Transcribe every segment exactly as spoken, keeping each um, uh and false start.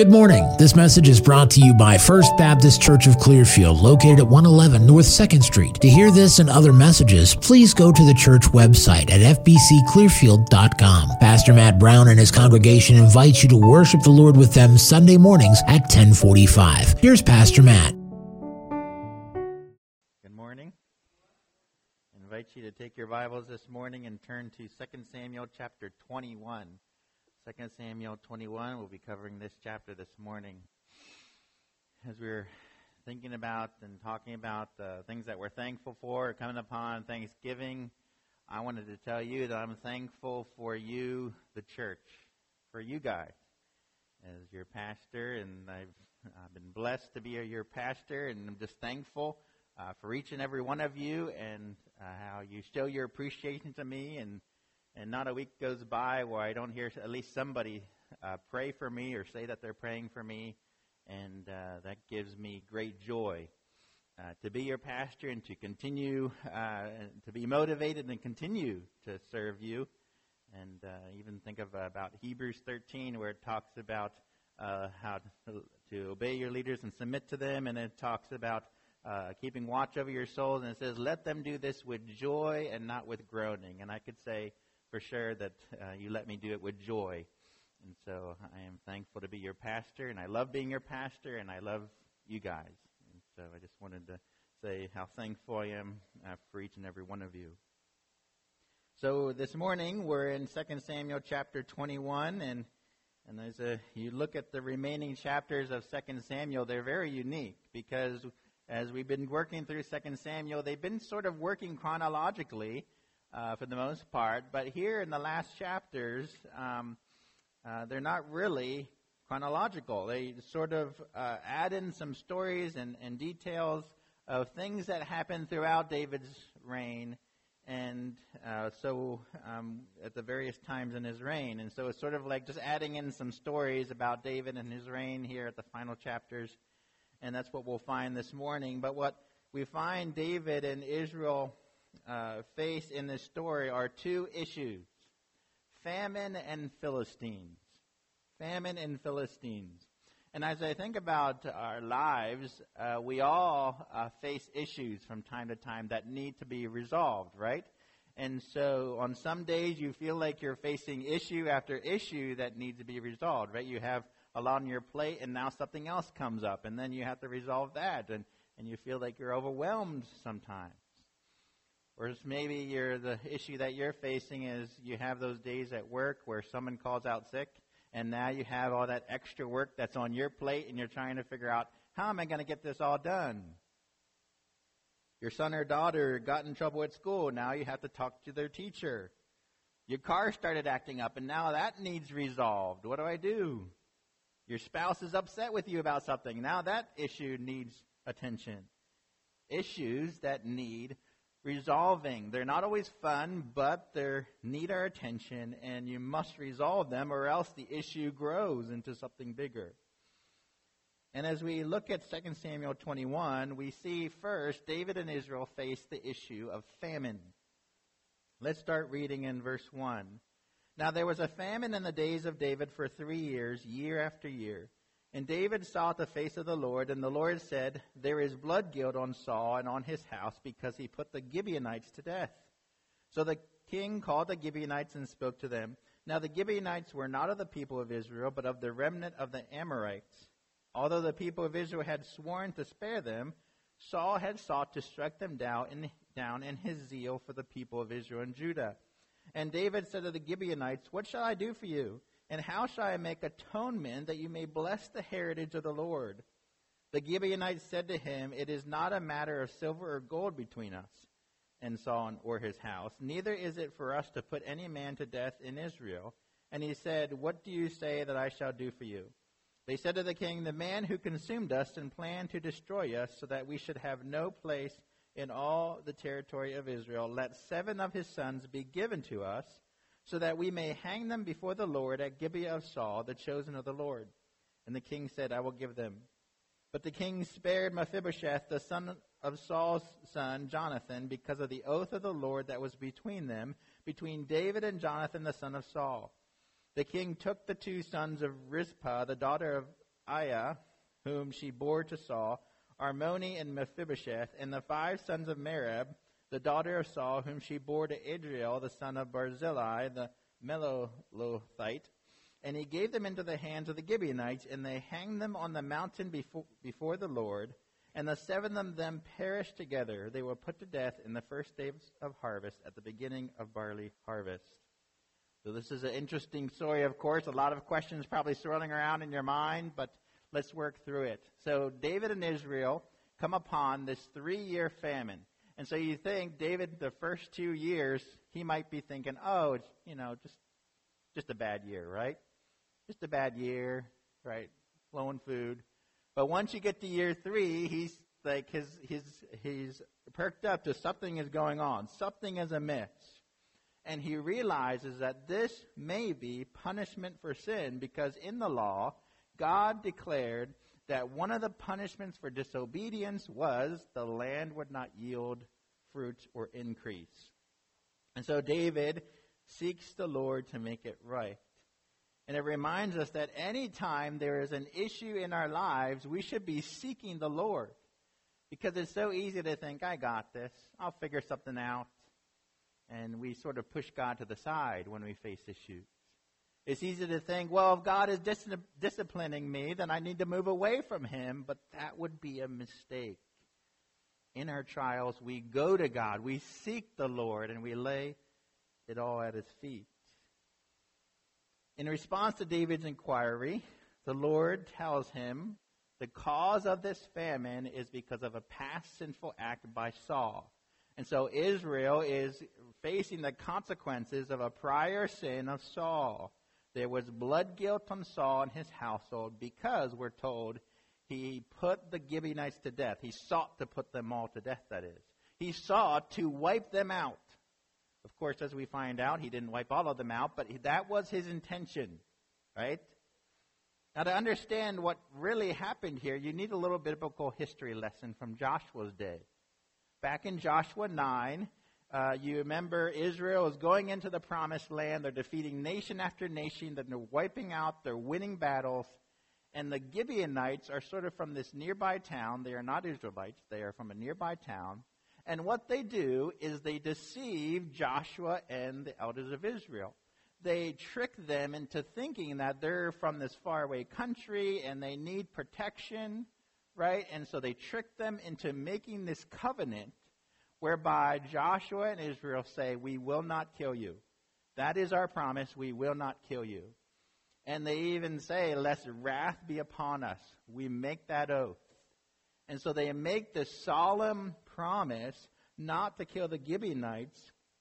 Good morning. This message is brought to you by First Baptist Church of Clearfield, located at one eleven North second Street. To hear this and other messages, please go to the church website at f b c clearfield dot com. Pastor Matt Brown and his congregation invite you to worship the Lord with them Sunday mornings at ten forty-five. Here's Pastor Matt. Good morning. I invite you to take your Bibles this morning and turn to Second Samuel chapter twenty-one. Second Samuel twenty-one, we'll be covering this chapter this morning. As we're thinking about and talking about the things that we're thankful for, coming upon Thanksgiving, I wanted to tell you that I'm thankful for you, the church, for you guys, as your pastor, and I've uh, been blessed to be your pastor, and I'm just thankful uh, for each and every one of you, and uh, how you show your appreciation to me, and And not a week goes by where I don't hear at least somebody uh, pray for me or say that they're praying for me. And uh, that gives me great joy uh, to be your pastor and to continue uh, to be motivated and continue to serve you. And uh, even think of uh, about Hebrews thirteen, where it talks about uh, how to, to obey your leaders and submit to them. And it talks about uh, keeping watch over your souls. And it says, let them do this with joy and not with groaning. And I could say, for sure that uh, you let me do it with joy. And so I am thankful to be your pastor, and I love being your pastor, and I love you guys. And so I just wanted to say how thankful I am uh, for each and every one of you. So this morning we're in Second Samuel chapter twenty-one, and and as a, you look at the remaining chapters of Second Samuel, they're very unique because as we've been working through Second Samuel, they've been sort of working chronologically, Uh, for the most part, but here in the last chapters, um, uh, they're not really chronological. They sort of uh, add in some stories and, and details of things that happened throughout David's reign, and uh, so um, at the various times in his reign. And so it's sort of like just adding in some stories about David and his reign here at the final chapters, and that's what we'll find this morning. But what we find David and Israel Uh, face in this story are two issues: famine and Philistines. Famine and Philistines. And as I think about our lives, uh, we all uh, face issues from time to time that need to be resolved, right? And so on some days you feel like you're facing issue after issue that needs to be resolved, right? You have a lot on your plate, and now something else comes up, and then you have to resolve that, and, and you feel like you're overwhelmed sometimes. Or maybe you're, the issue that you're facing is you have those days at work where someone calls out sick, and now you have all that extra work that's on your plate, and you're trying to figure out, how am I going to get this all done? Your son or daughter got in trouble at school. Now you have to talk to their teacher. Your car started acting up, and now that needs resolved. What do I do? Your spouse is upset with you about something. Now that issue needs attention. Issues that need resolving. They're not always fun, but they need our attention, and you must resolve them, or else the issue grows into something bigger. And as we look at Second Samuel twenty-one, we see first David and Israel face the issue of famine. Let's start reading in verse one. Now there was a famine in the days of David for three years, year after year. And David sought the face of the Lord, and the Lord said, there is blood guilt on Saul and on his house, because he put the Gibeonites to death. So the king called the Gibeonites and spoke to them. Now the Gibeonites were not of the people of Israel, but of the remnant of the Amorites. Although the people of Israel had sworn to spare them, Saul had sought to strike them down in, down in his zeal for the people of Israel and Judah. And David said to the Gibeonites, what shall I do for you? And how shall I make atonement that you may bless the heritage of the Lord? The Gibeonites said to him, it is not a matter of silver or gold between us and Saul or his house. Neither is it for us to put any man to death in Israel. And he said, what do you say that I shall do for you? They said to the king, the man who consumed us and planned to destroy us so that we should have no place in all the territory of Israel, let seven of his sons be given to us, so that we may hang them before the Lord at Gibeah of Saul, the chosen of the Lord. And the king said, I will give them. But the king spared Mephibosheth, the son of Saul's son, Jonathan, because of the oath of the Lord that was between them, between David and Jonathan, the son of Saul. The king took the two sons of Rizpah, the daughter of Aiah, whom she bore to Saul, Armoni and Mephibosheth, and the five sons of Merab, the daughter of Saul, whom she bore to Adriel, the son of Barzillai, the Melolothite. And he gave them into the hands of the Gibeonites, and they hanged them on the mountain before, before the Lord. And the seven of them perished together. They were put to death in the first days of harvest, at the beginning of barley harvest. So this is an interesting story, of course. A lot of questions probably swirling around in your mind, but let's work through it. So David and Israel come upon this three-year famine. And so you think David, the first two years, he might be thinking, oh, it's, you know, just just a bad year, right? Just a bad year, right? Low on food. But once you get to year three, he's like his his he's perked up to something is going on. Something is amiss. And he realizes that this may be punishment for sin, because in the law, God declared that one of the punishments for disobedience was the land would not yield fruit or increase. And so David seeks the Lord to make it right. And it reminds us that any time there is an issue in our lives, we should be seeking the Lord. Because it's so easy to think, I got this. I'll figure something out. And we sort of push God to the side when we face issues. It's easy to think, well, if God is dis- disciplining me, then I need to move away from him. But that would be a mistake. In our trials, we go to God. We seek the Lord, and we lay it all at his feet. In response to David's inquiry, the Lord tells him the cause of this famine is because of a past sinful act by Saul. And so Israel is facing the consequences of a prior sin of Saul. There was blood guilt on Saul and his household because, we're told, he put the Gibeonites to death. He sought to put them all to death, that is. He sought to wipe them out. Of course, as we find out, he didn't wipe all of them out, but that was his intention, right? Now, to understand what really happened here, you need a little biblical history lesson from Joshua's day. Back in Joshua nine, uh, you remember Israel is going into the promised land. They're defeating nation after nation. They're wiping out. They're winning battles. And the Gibeonites are sort of from this nearby town. They are not Israelites. They are from a nearby town. And what they do is they deceive Joshua and the elders of Israel. They trick them into thinking that they're from this faraway country and they need protection, right? And so they trick them into making this covenant whereby Joshua and Israel say, we will not kill you. That is our promise. We will not kill you. And they even say, lest wrath be upon us. We make that oath. And so they make this solemn promise not to kill the Gibeonites.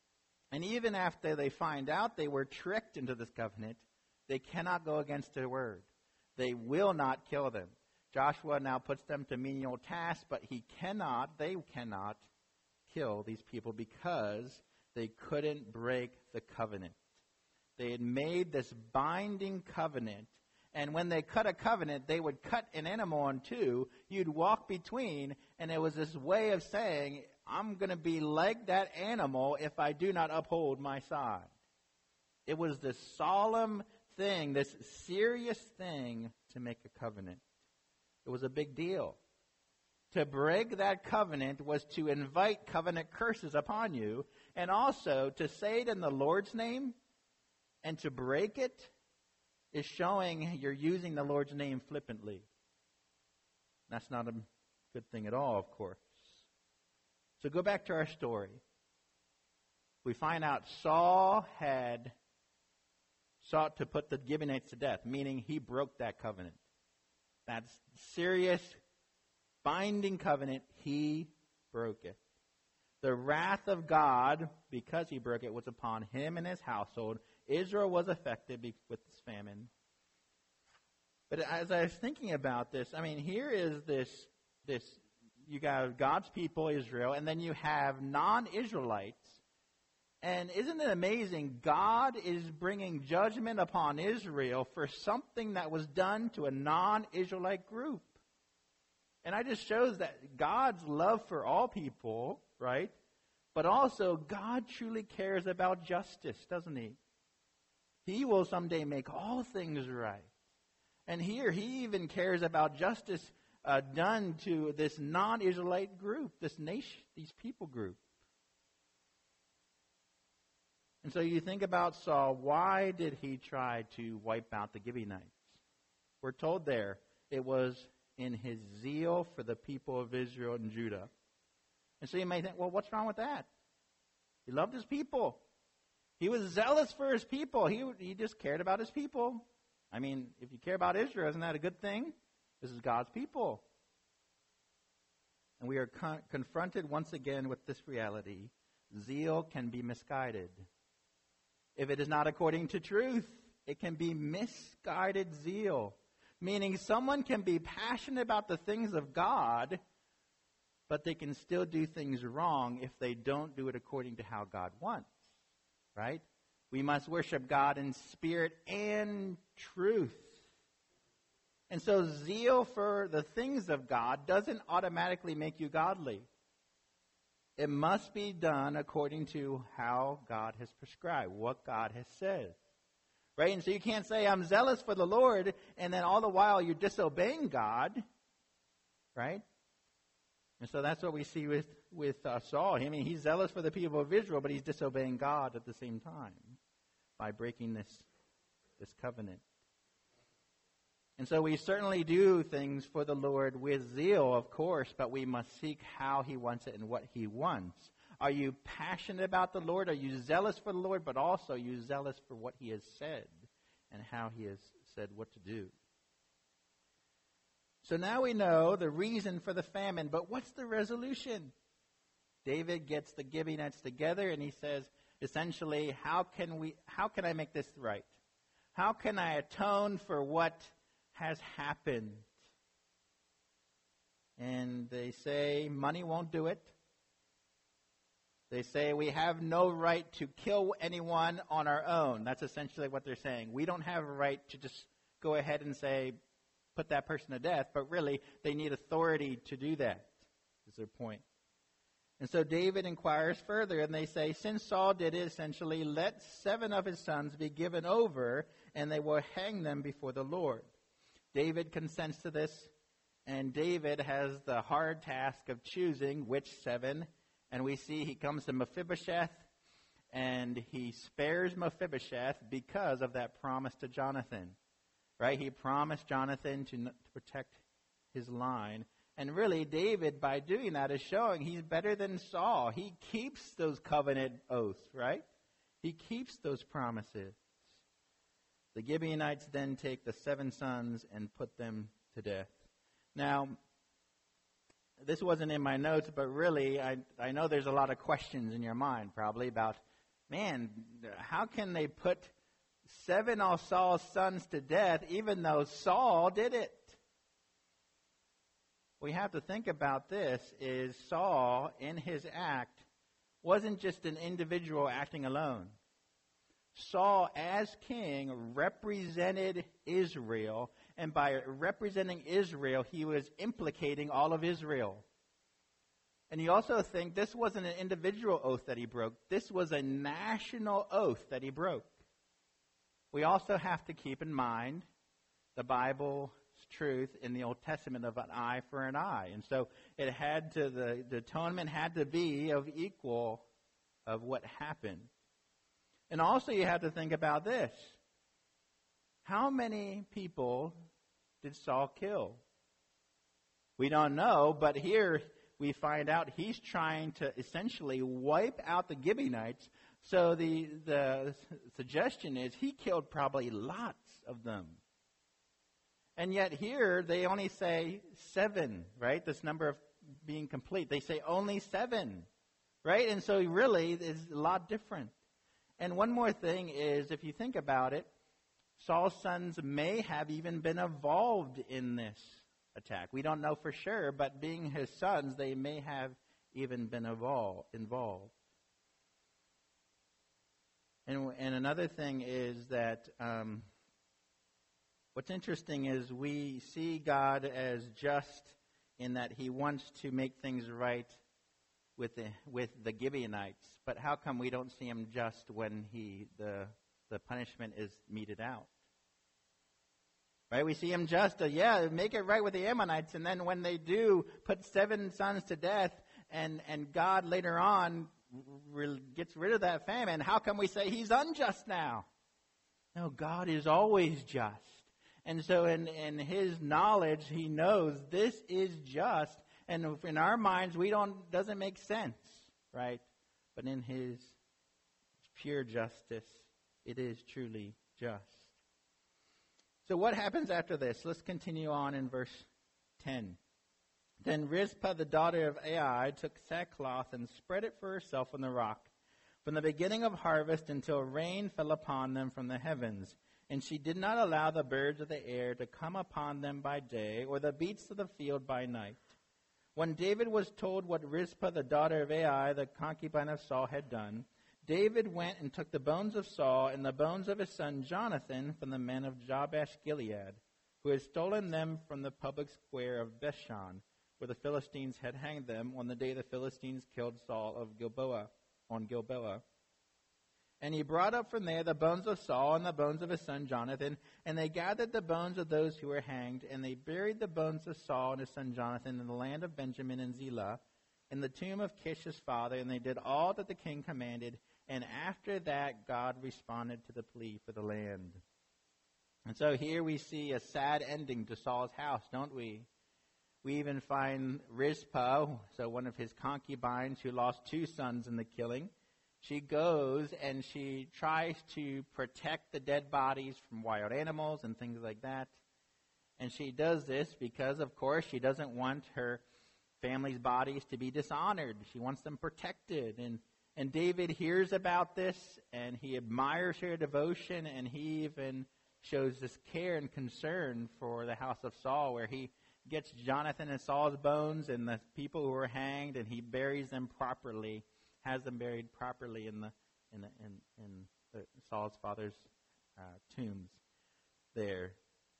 And even after they find out they were tricked into this covenant, they cannot go against their word. They will not kill them. Joshua now puts them to menial tasks, but he cannot, they cannot kill these people because they couldn't break the covenant. They had made this binding covenant. And when they cut a covenant, they would cut an animal in two. You'd walk between, and it was this way of saying, I'm going to be like that animal if I do not uphold my side. It was this solemn thing, this serious thing to make a covenant. It was a big deal. To break that covenant was to invite covenant curses upon you, and also to say it in the Lord's name and to break it is showing you're using the Lord's name flippantly. That's not a good thing at all, of course. So go back to our story. We find out Saul had sought to put the Gibeonites to death, meaning he broke that covenant. That serious, binding covenant, he broke it. The wrath of God, because he broke it, was upon him and his household. Israel was affected with this famine. But as I was thinking about this, I mean, here is this, this you got God's people, Israel, and then you have non-Israelites. And isn't it amazing? God is bringing judgment upon Israel for something that was done to a non-Israelite group. And it just shows that God's love for all people, right? But also, God truly cares about justice, doesn't he? He will someday make all things right. And here he even cares about justice uh, done to this non-Israelite group, this nation, these people group. And so you think about Saul, why did he try to wipe out the Gibeonites? We're told there it was in his zeal for the people of Israel and Judah. And so you may think, well, what's wrong with that? He loved his people. He was zealous for his people. He, he just cared about his people. I mean, if you care about Israel, isn't that a good thing? This is God's people. And we are con- confronted once again with this reality. Zeal can be misguided. If it is not according to truth, it can be misguided zeal. Meaning someone can be passionate about the things of God, but they can still do things wrong if they don't do it according to how God wants. Right? We must worship God in spirit and truth. And so zeal for the things of God doesn't automatically make you godly. It must be done according to how God has prescribed, what God has said. Right? And so you can't say, I'm zealous for the Lord, and then all the while you're disobeying God. Right? And so that's what we see with, with uh, Saul. I mean, he's zealous for the people of Israel, but he's disobeying God at the same time by breaking this, this covenant. And so we certainly do things for the Lord with zeal, of course, but we must seek how he wants it and what he wants. Are you passionate about the Lord? Are you zealous for the Lord, but also are you zealous for what he has said and how he has said what to do? So now we know the reason for the famine, but what's the resolution? David gets the Gibeonites together and he says, essentially, how can we, how can I make this right? How can I atone for what has happened? And they say, money won't do it. They say, we have no right to kill anyone on our own. That's essentially what they're saying. We don't have a right to just go ahead and say, put that person to death, but really, they need authority to do that, is their point. And so David inquires further, and they say, since Saul did it, essentially, let seven of his sons be given over, and they will hang them before the Lord. David consents to this, and David has the hard task of choosing which seven. And we see he comes to Mephibosheth, and he spares Mephibosheth because of that promise to Jonathan. Right? He promised Jonathan to, to protect his line. And really, David, by doing that, is showing he's better than Saul. He keeps those covenant oaths, right? He keeps those promises. The Gibeonites then take the seven sons and put them to death. Now, this wasn't in my notes, but really, I, I know there's a lot of questions in your mind probably about, man, how can they put seven of Saul's sons to death even though Saul did it? We have to think about this, is Saul, in his act, wasn't just an individual acting alone. Saul, as king, represented Israel, and by representing Israel, he was implicating all of Israel. And you also think this wasn't an individual oath that he broke. This was a national oath that he broke. We also have to keep in mind the Bible's truth in the Old Testament of an eye for an eye. And so it had to, the, the atonement had to be of equal of what happened. And also you have to think about this. How many people did Saul kill? We don't know, but here we find out he's trying to essentially wipe out the Gibeonites. So the, the suggestion is he killed probably lots of them. And yet here they only say seven, right? This number of being complete. They say only seven, right? And so really it's a lot different. And one more thing is, if you think about it, Saul's sons may have even been involved in this attack. We don't know for sure, but being his sons, they may have even been involved. And, and another thing is that um, what's interesting is we see God as just in that he wants to make things right with the, with the Gibeonites. But how come we don't see him just when he the the punishment is meted out? Right? We see him just, uh, yeah, make it right with the Ammonites. And then when they do put seven sons to death, and, and God later on re- gets rid of that famine, how can we say he's unjust now? No, God is always just. And so in, in his knowledge, he knows this is just. And in our minds, we don't doesn't make sense, right? But in his pure justice, it is truly just. So what happens after this? Let's continue on in verse ten. Then Rizpah, the daughter of Ai, took sackcloth and spread it for herself on the rock, from the beginning of harvest until rain fell upon them from the heavens. And she did not allow the birds of the air to come upon them by day, or the beasts of the field by night. When David was told what Rizpah, the daughter of Ai, the concubine of Saul, had done, David went and took the bones of Saul and the bones of his son Jonathan from the men of Jabesh Gilead, who had stolen them from the public square of Bethshan, where the Philistines had hanged them on the day the Philistines killed Saul of Gilboa, on Gilboa. And he brought up from there the bones of Saul and the bones of his son Jonathan, and they gathered the bones of those who were hanged, and they buried the bones of Saul and his son Jonathan in the land of Benjamin and Zelah, in the tomb of Kish his father, and they did all that the king commanded. And after that, God responded to the plea for the land. And so here we see a sad ending to Saul's house, don't we? We even find Rizpah, so one of his concubines who lost two sons in the killing. She goes and she tries to protect the dead bodies from wild animals and things like that. And she does this because, of course, she doesn't want her family's bodies to be dishonored. She wants them protected. And And David hears about this, and he admires her devotion, and he even shows this care and concern for the house of Saul, where he gets Jonathan and Saul's bones and the people who were hanged, and he buries them properly, has them buried properly in the in the, in, in the, Saul's father's uh, tombs there.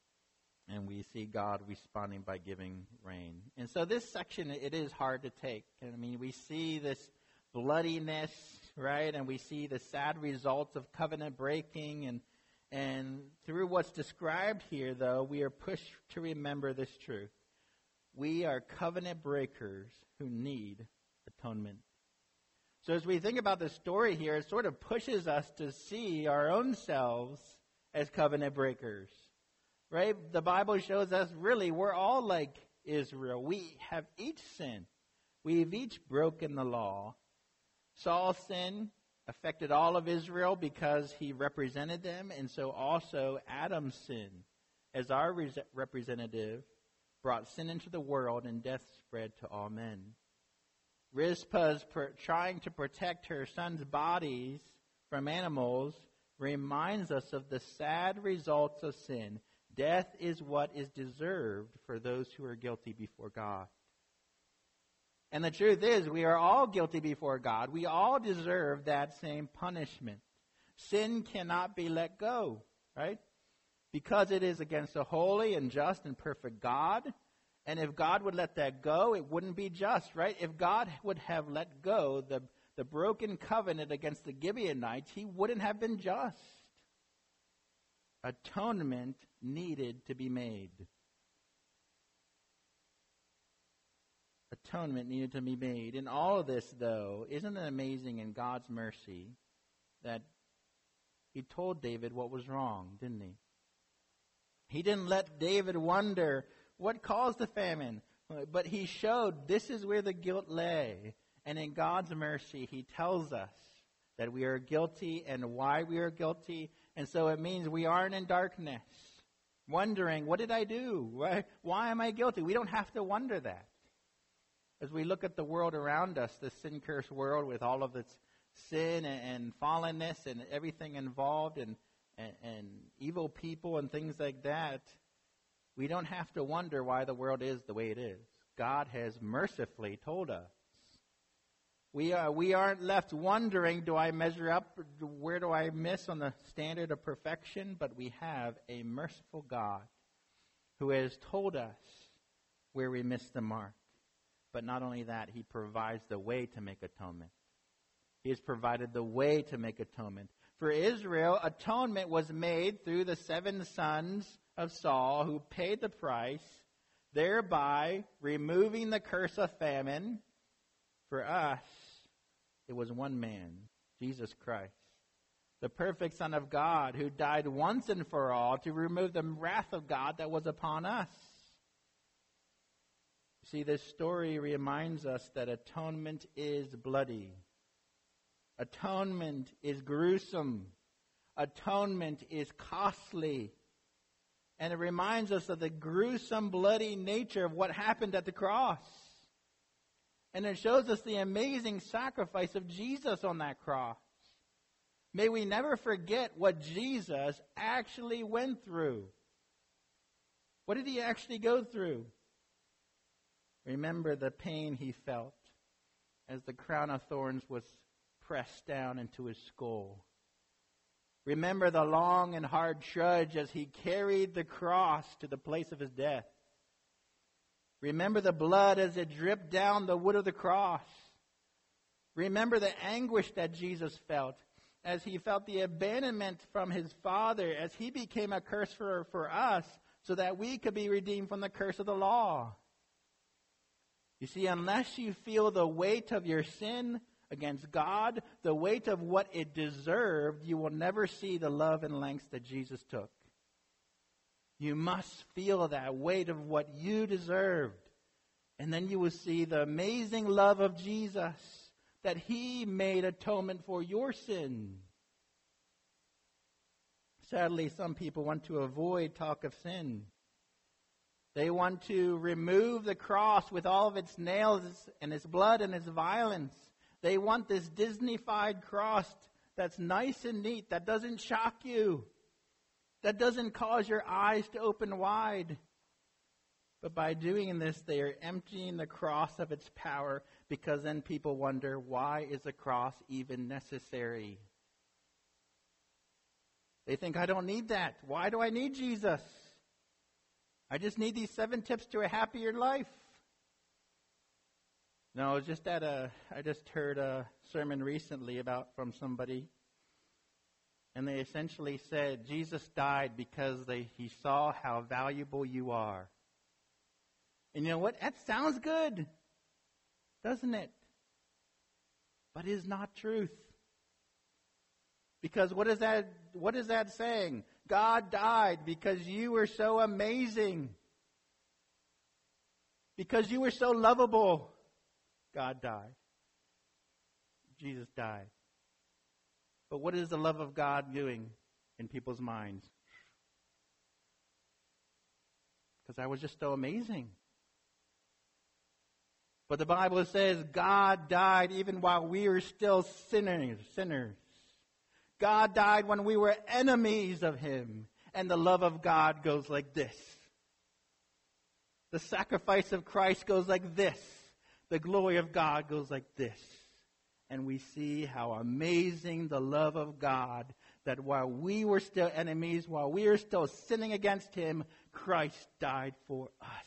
And we see God responding by giving rain. And so this section, it is hard to take. I mean, we see this bloodiness, right? And we see the sad results of covenant breaking. And and through what's described here, though, we are pushed to remember this truth. We are covenant breakers who need atonement. So as we think about the story here, it sort of pushes us to see our own selves as covenant breakers, right? The Bible shows us really we're all like Israel. We have each sinned. We've each broken the law. Saul's sin affected all of Israel because he represented them, and so also Adam's sin, as our re- representative, brought sin into the world, and death spread to all men. Rizpah's per- trying to protect her son's bodies from animals reminds us of the sad results of sin. Death is what is deserved for those who are guilty before God. And the truth is, we are all guilty before God. We all deserve that same punishment. Sin cannot be let go, right? Because it is against a holy and just and perfect God. And if God would let that go, it wouldn't be just, right? If God would have let go the, the broken covenant against the Gibeonites, he wouldn't have been just. Atonement needed to be made. Atonement needed to be made. In all of this, though, isn't it amazing in God's mercy that he told David what was wrong, didn't he? He didn't let David wonder what caused the famine, but he showed this is where the guilt lay. And in God's mercy, he tells us that we are guilty and why we are guilty. And so it means we aren't in darkness, wondering, what did I do? Why, why am I guilty? We don't have to wonder that. As we look at the world around us, the sin-cursed world with all of its sin and, and fallenness and everything involved and, and, and evil people and things like that, we don't have to wonder why the world is the way it is. God has mercifully told us. We, are, we aren't left wondering, do I measure up? Where do I miss on the standard of perfection? But we have a merciful God who has told us where we missed the mark. But not only that, he provides the way to make atonement. He has provided the way to make atonement. For Israel, atonement was made through the seven sons of Saul who paid the price, thereby removing the curse of famine. For us, it was one man, Jesus Christ, the perfect Son of God, who died once and for all to remove the wrath of God that was upon us. See, this story reminds us that atonement is bloody. Atonement is gruesome. Atonement is costly. And it reminds us of the gruesome, bloody nature of what happened at the cross. And it shows us the amazing sacrifice of Jesus on that cross. May we never forget what Jesus actually went through. What did he actually go through? Remember the pain he felt as the crown of thorns was pressed down into his skull. Remember the long and hard trudge as he carried the cross to the place of his death. Remember the blood as it dripped down the wood of the cross. Remember the anguish that Jesus felt as he felt the abandonment from his Father, as he became a curse for, for us so that we could be redeemed from the curse of the law. You see, unless you feel the weight of your sin against God, the weight of what it deserved, you will never see the love and lengths that Jesus took. You must feel that weight of what you deserved. And then you will see the amazing love of Jesus, that he made atonement for your sin. Sadly, some people want to avoid talk of sin. They want to remove the cross with all of its nails and its blood and its violence. They want this Disney-fied cross that's nice and neat, that doesn't shock you, that doesn't cause your eyes to open wide. But by doing this, they are emptying the cross of its power, because then people wonder, why is the cross even necessary? They think, I don't need that. Why do I need Jesus? I just need these seven tips to a happier life. No, it's just that uh, I just heard a sermon recently about from somebody, and they essentially said Jesus died because they, he saw how valuable you are. And you know what? That sounds good, doesn't it? But it is not truth. Because what is that? What is that saying? God died because you were so amazing. Because you were so lovable. God died. Jesus died. But what is the love of God doing in people's minds? Because I was just so amazing. But the Bible says God died even while we were still sinners. sinners. God died when we were enemies of him. And the love of God goes like this. The sacrifice of Christ goes like this. The glory of God goes like this. And we see how amazing the love of God, that while we were still enemies, while we were still sinning against him, Christ died for us.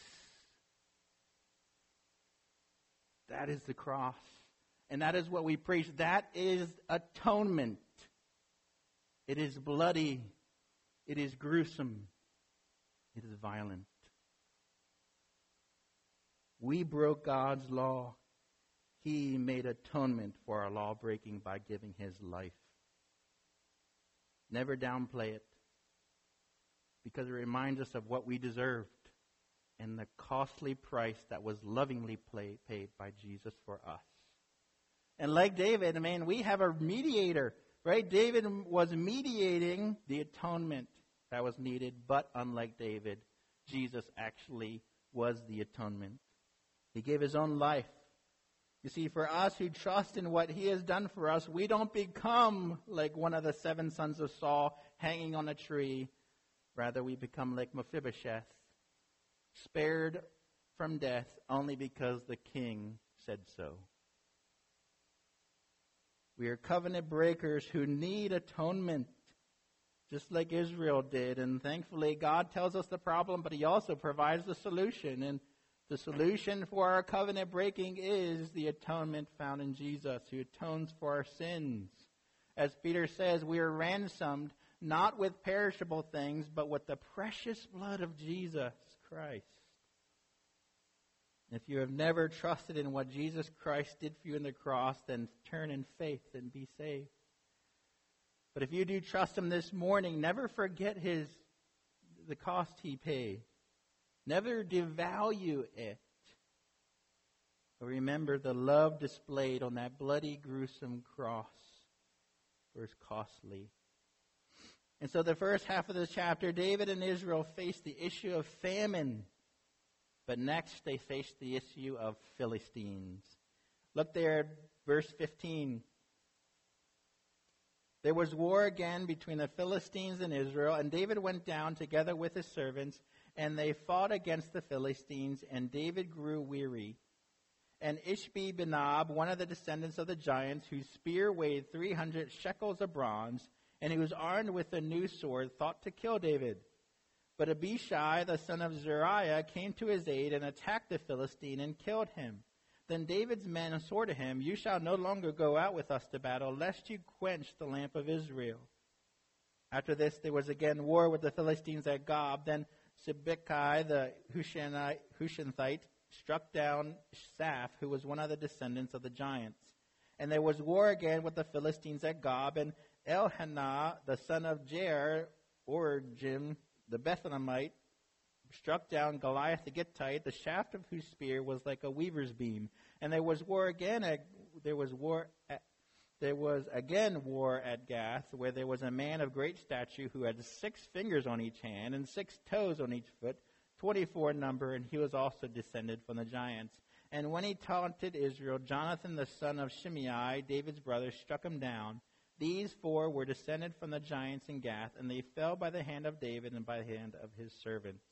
That is the cross. And that is what we preach. That is atonement. It is bloody. It is gruesome. It is violent. We broke God's law. He made atonement for our law breaking by giving his life. Never downplay it, because it reminds us of what we deserved and the costly price that was lovingly play, paid by Jesus for us. And like David, I mean, we have a mediator, right? David was mediating the atonement that was needed, but unlike David, Jesus actually was the atonement. He gave his own life. You see, for us who trust in what he has done for us, we don't become like one of the seven sons of Saul hanging on a tree. Rather, we become like Mephibosheth, spared from death only because the king said so. We are covenant breakers who need atonement, just like Israel did. And thankfully, God tells us the problem, but he also provides the solution. And the solution for our covenant breaking is the atonement found in Jesus, who atones for our sins. As Peter says, we are ransomed not with perishable things, but with the precious blood of Jesus Christ. If you have never trusted in what Jesus Christ did for you on the cross, then turn in faith and be saved. But if you do trust him this morning, never forget his the cost he paid. Never devalue it. But remember the love displayed on that bloody, gruesome cross was costly. And so the first half of this chapter, David and Israel faced the issue of famine. But next they faced the issue of Philistines. Look there at verse fifteen. There was war again between the Philistines and Israel, and David went down together with his servants, and they fought against the Philistines, and David grew weary. And Ishbi-Benob, one of the descendants of the giants, whose spear weighed three hundred shekels of bronze, and he was armed with a new sword, thought to kill David. But Abishai, the son of Zeruiah, came to his aid and attacked the Philistine and killed him. Then David's men swore to him, "You shall no longer go out with us to battle, lest you quench the lamp of Israel." After this, there was again war with the Philistines at Gob. Then Sibbecai, the Hushathite, struck down Saph, who was one of the descendants of the giants. And there was war again with the Philistines at Gob. And Elhanah, the son of Jair, Orjim, the Bethlehemite, struck down Goliath the Gittite, the shaft of whose spear was like a weaver's beam. And there was war again. At, there was war. At, there was again war at Gath, where there was a man of great stature who had six fingers on each hand and six toes on each foot, twenty-four in number, and he was also descended from the giants. And when he taunted Israel, Jonathan the son of Shimei, David's brother, struck him down. These four were descended from the giants in Gath, and they fell by the hand of David and by the hand of his servants.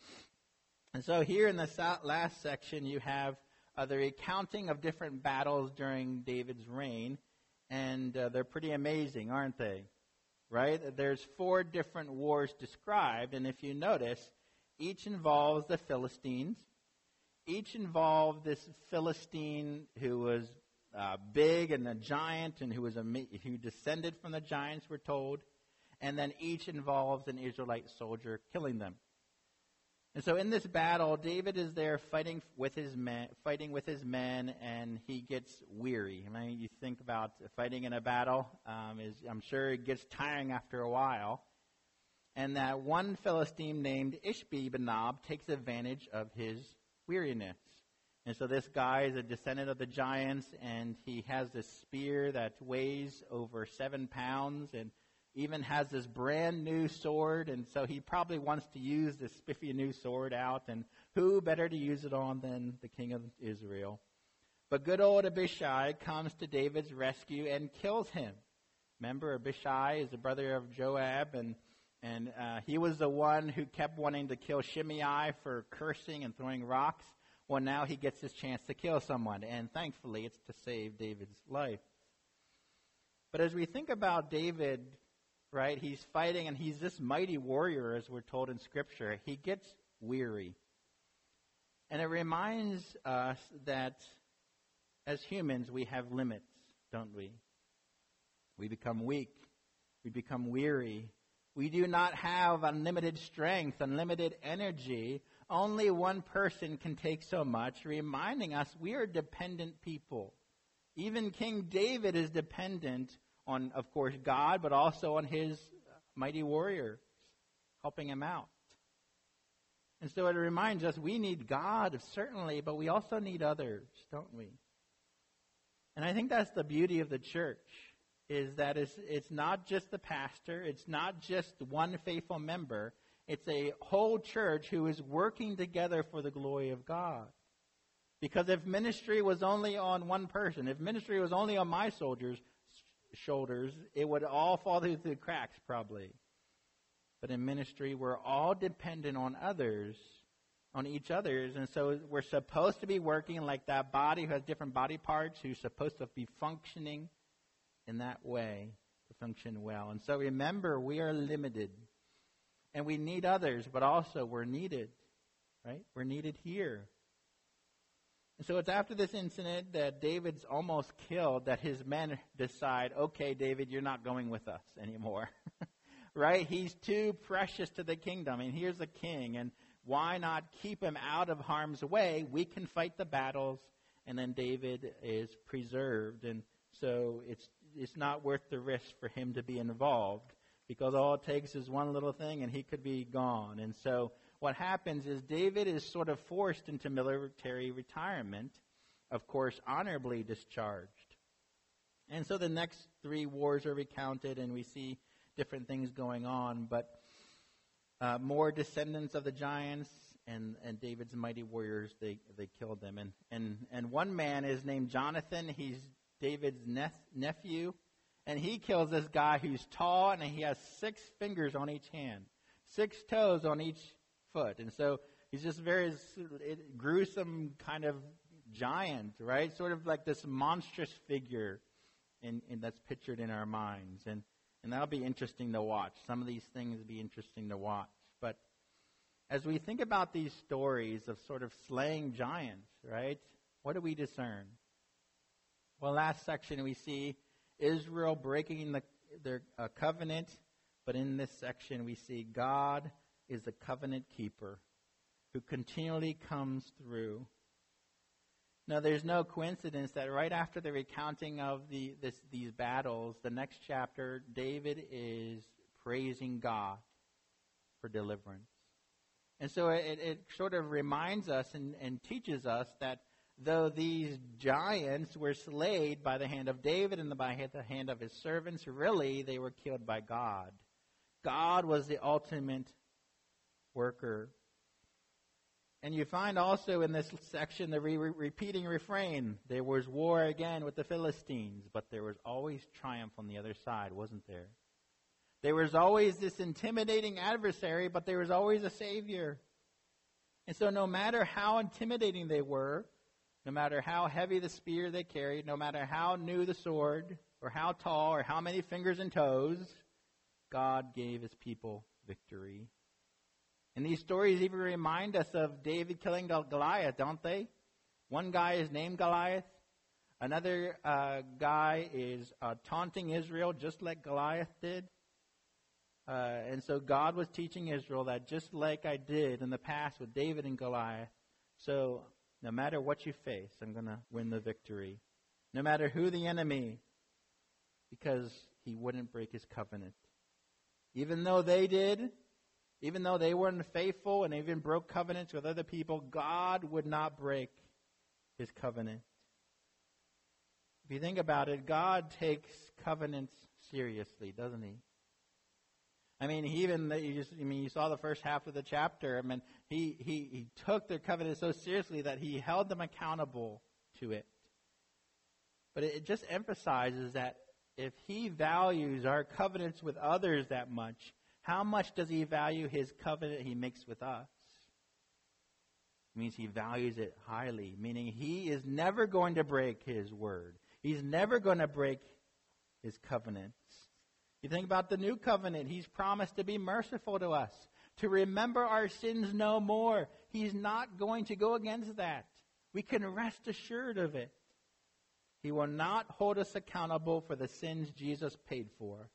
And so here in the last section, you have uh, the recounting of different battles during David's reign, and uh, they're pretty amazing, aren't they? Right? There's four different wars described, and if you notice, each involves the Philistines. Each involved this Philistine who was uh, big and a giant, and who was a, who descended from the giants, we're told. And then each involves an Israelite soldier killing them. And so in this battle, David is there fighting with his men, fighting with his men, and he gets weary. I mean, you think about fighting in a battle, um, is I'm sure it gets tiring after a while. And that one Philistine named Ishbi-Benob takes advantage of his weariness. And so this guy is a descendant of the giants, and he has this spear that weighs over seven pounds, and even has this brand new sword, and so he probably wants to use this spiffy new sword out, and who better to use it on than the king of Israel? But good old Abishai comes to David's rescue and kills him. Remember, Abishai is the brother of Joab, and and uh, he was the one who kept wanting to kill Shimei for cursing and throwing rocks. Well, now he gets his chance to kill someone, and thankfully it's to save David's life. But as we think about David, right, he's fighting, and he's this mighty warrior, as we're told in Scripture. He gets weary. And it reminds us that as humans, we have limits, don't we? We become weak. We become weary. We do not have unlimited strength, unlimited energy. Only one person can take so much, reminding us we are dependent people. Even King David is dependent on, of course, God, but also on his mighty warriors helping him out. And so it reminds us we need God, certainly, but we also need others, don't we? And I think that's the beauty of the church, is that it's, it's not just the pastor, it's not just one faithful member, it's a whole church who is working together for the glory of God. Because if ministry was only on one person, if ministry was only on my soldiers' shoulders, it would all fall through the cracks probably. But in ministry, we're all dependent on others, on each other's, and so we're supposed to be working like that body who has different body parts, who's supposed to be functioning in that way to function well. And so remember, we are limited, and we need others, but also we're needed, right? We're needed here. And so it's after this incident that David's almost killed that his men decide, okay, David, you're not going with us anymore. right? He's too precious to the kingdom, and here's a king, and why not keep him out of harm's way? We can fight the battles, and then David is preserved, and so it's it's not worth the risk for him to be involved, because all it takes is one little thing, and he could be gone. And so what happens is David is sort of forced into military retirement, of course, honorably discharged. And so the next three wars are recounted, and we see different things going on, but uh, more descendants of the giants and, and David's mighty warriors, they, they killed them. And, and, and one man is named Jonathan. He's David's nep- nephew, and he kills this guy who's tall, and he has six fingers on each hand, six toes on each foot. And so he's just very gruesome kind of giant, right? Sort of like this monstrous figure in, in that's pictured in our minds. And, and that'll be interesting to watch. Some of these things will be interesting to watch. But as we think about these stories of sort of slaying giants, right, what do we discern? Well, last section we see Israel breaking the, their uh, covenant, but in this section we see God is the covenant keeper who continually comes through. Now, there's no coincidence that right after the recounting of the this, these battles, the next chapter, David is praising God for deliverance. And so it, it sort of reminds us and, and teaches us that though these giants were slayed by the hand of David and by the hand of his servants, really they were killed by God. God was the ultimate worker. And you find also in this section the re- repeating refrain, there was war again with the Philistines, but there was always triumph on the other side, wasn't there? There was always this intimidating adversary, but there was always a Savior. And so no matter how intimidating they were, no matter how heavy the spear they carried, no matter how new the sword, or how tall, or how many fingers and toes, God gave his people victory. And these stories even remind us of David killing Goliath, don't they? One guy is named Goliath. Another uh, guy is uh, taunting Israel just like Goliath did. Uh, and so God was teaching Israel that just like I did in the past with David and Goliath, so no matter what you face, I'm going to win the victory. No matter who the enemy, because he wouldn't break his covenant. Even though they did, even though they weren't faithful and even broke covenants with other people, God would not break his covenant. If you think about it, God takes covenants seriously, doesn't he? I mean, he even you just, I mean, you saw the first half of the chapter. I mean, he, he, he took their covenant so seriously that he held them accountable to it. But it, it just emphasizes that if he values our covenants with others that much, how much does he value his covenant he makes with us? It means he values it highly, meaning he is never going to break his word. He's never going to break his covenants. You think about the new covenant. He's promised to be merciful to us, to remember our sins no more. He's not going to go against that. We can rest assured of it. He will not hold us accountable for the sins Jesus paid for.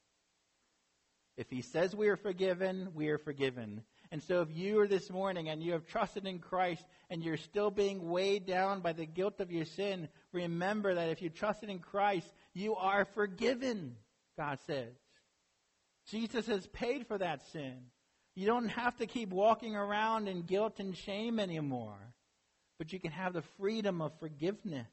If he says we are forgiven, we are forgiven. And so if you are this morning and you have trusted in Christ and you're still being weighed down by the guilt of your sin, remember that if you trusted in Christ, you are forgiven, God says. Jesus has paid for that sin. You don't have to keep walking around in guilt and shame anymore, but you can have the freedom of forgiveness.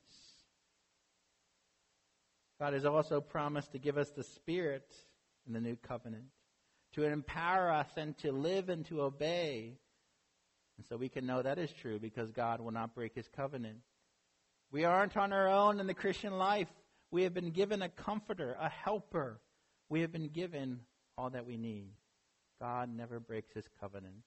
God has also promised to give us the Spirit in the new covenant, to empower us and to live and to obey. And so we can know that is true because God will not break his covenant. We aren't on our own in the Christian life. We have been given a comforter, a helper. We have been given all that we need. God never breaks his covenants.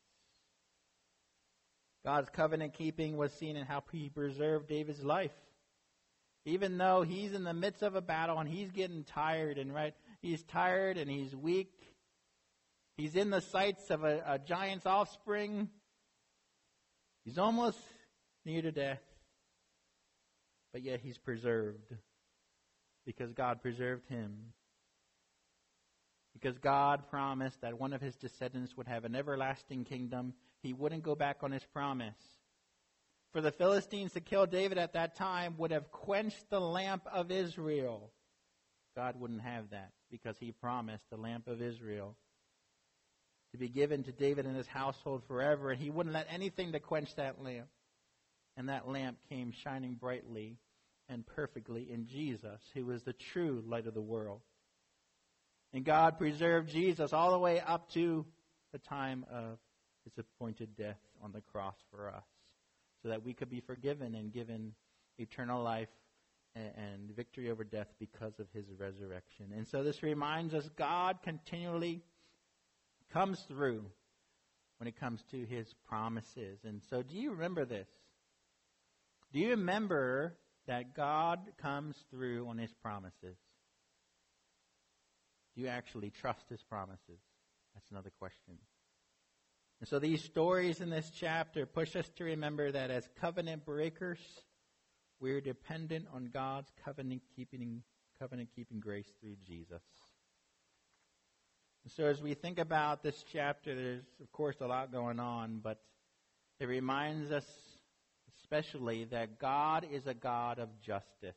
God's covenant keeping was seen in how he preserved David's life. Even though he's in the midst of a battle and he's getting tired and right, he's tired and he's weak. He's in the sights of a, a giant's offspring. He's almost near to death. But yet he's preserved because God preserved him. Because God promised that one of his descendants would have an everlasting kingdom. He wouldn't go back on his promise. For the Philistines to kill David at that time would have quenched the lamp of Israel. God wouldn't have that because he promised the lamp of Israel to be given to David and his household forever, and he wouldn't let anything to quench that lamp. And that lamp came shining brightly and perfectly in Jesus, who is the true light of the world. And God preserved Jesus all the way up to the time of his appointed death on the cross for us, so that we could be forgiven and given eternal life and victory over death because of his resurrection. And so this reminds us God continually comes through when it comes to his promises. And so do you remember this? Do you remember that God comes through on his promises? Do you actually trust his promises? That's another question. And so these stories in this chapter push us to remember that as covenant breakers, we're dependent on God's covenant-keeping covenant-keeping grace through Jesus. And so as we think about this chapter, there's, of course, a lot going on, but it reminds us especially that God is a God of justice.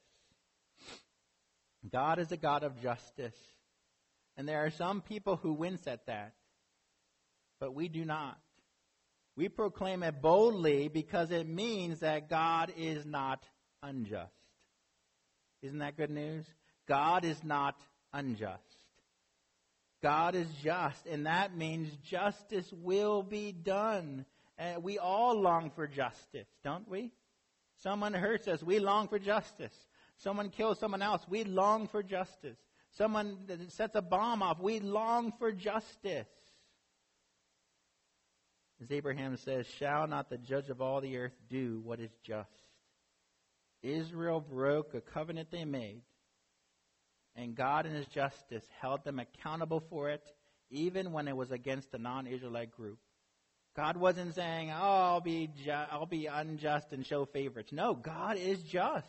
God is a God of justice. And there are some people who wince at that, but we do not. We proclaim it boldly because it means that God is not unjust. Isn't that good news? God is not unjust. God is just, and that means justice will be done. And we all long for justice, don't we? Someone hurts us, we long for justice. Someone kills someone else, we long for justice. Someone sets a bomb off, we long for justice. As Abraham says, shall not the judge of all the earth do what is just? Israel broke a covenant they made, and God in his justice held them accountable for it, even when it was against a non-Israelite group. God wasn't saying, oh, I'll be, ju- I'll be unjust and show favorites. No, God is just.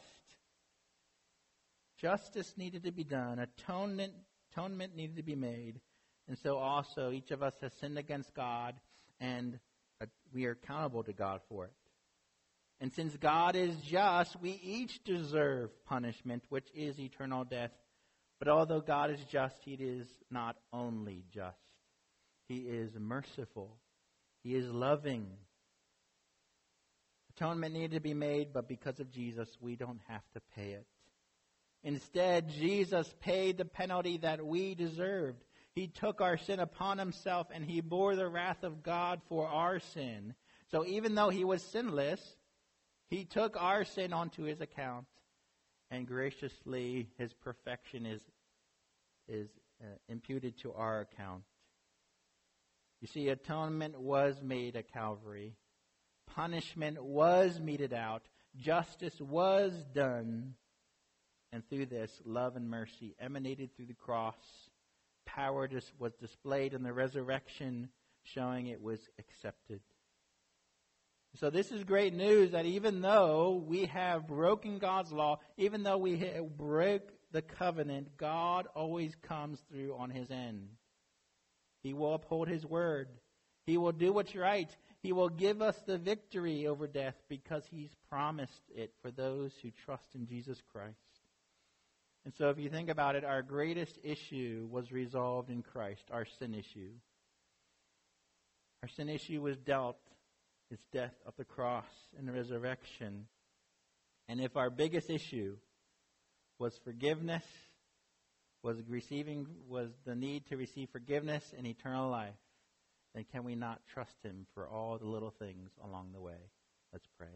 Justice needed to be done. Atonement, atonement needed to be made. And so also each of us has sinned against God, and uh, we are accountable to God for it. And since God is just, we each deserve punishment, which is eternal death. But although God is just, he is not only just. He is merciful. He is loving. Atonement needed to be made, but because of Jesus, we don't have to pay it. Instead, Jesus paid the penalty that we deserved. He took our sin upon himself, and he bore the wrath of God for our sin. So even though he was sinless, he took our sin onto his account, and graciously his perfection is, is uh, imputed to our account. You see, atonement was made at Calvary. Punishment was meted out. Justice was done. And through this, love and mercy emanated through the cross. Power just was displayed in the resurrection, showing it was accepted. So this is great news that even though we have broken God's law, even though we break the covenant, God always comes through on his end. He will uphold his word. He will do what's right. He will give us the victory over death because he's promised it for those who trust in Jesus Christ. And so if you think about it, our greatest issue was resolved in Christ, our sin issue. Our sin issue was dealt, its death of the cross and the resurrection. And if our biggest issue was forgiveness, was receiving, was the need to receive forgiveness and eternal life, then can we not trust him for all the little things along the way? Let's pray.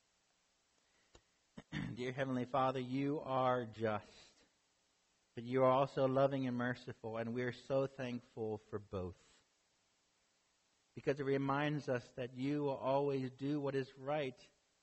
Dear Heavenly Father, you are just. But you are also loving and merciful, and we are so thankful for both. Because it reminds us that you will always do what is right.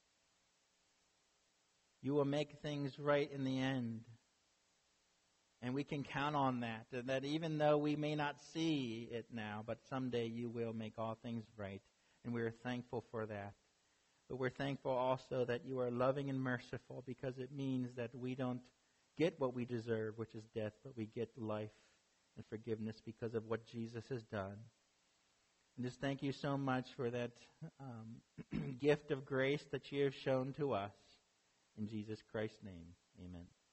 You will make things right in the end. And we can count on that, that even though we may not see it now, but someday you will make all things right. And we are thankful for that. But we're thankful also that you are loving and merciful, because it means that we don't get what we deserve, which is death, but we get life and forgiveness because of what Jesus has done. And just thank you so much for that um, gift of grace that you have shown to us. In Jesus Christ's name, amen.